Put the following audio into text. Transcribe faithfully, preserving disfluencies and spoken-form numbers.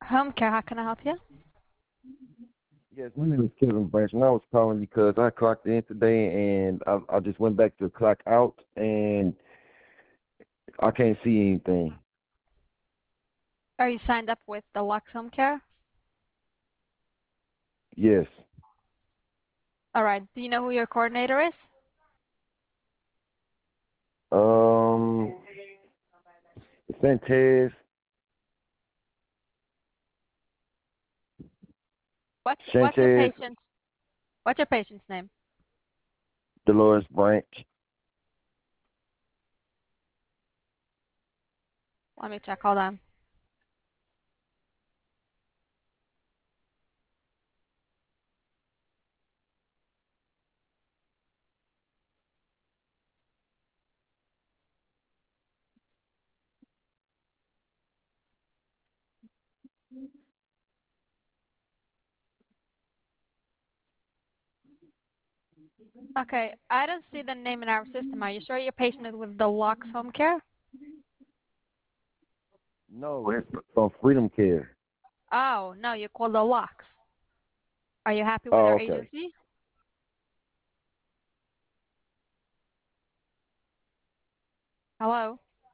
Home care, how can I help you? Yes, my name is Kevin Branch, and I was calling because I clocked in today, and I, I just went back to clock out, and I can't see anything. Are you signed up with the Lux Home Care? Yes. All right. Do you know who your coordinator is? Um, Sanchez, What's what's your Sanchez, patient's what's your patient's name? Dolores Branch. Let me check. Hold on. Okay, I don't see the name in our system. Are you sure your patient is with the Lux Home Care? No, it's from Freedom Care. Oh, no, you called the Lux. Are you happy with Oh, our okay. agency? Hello?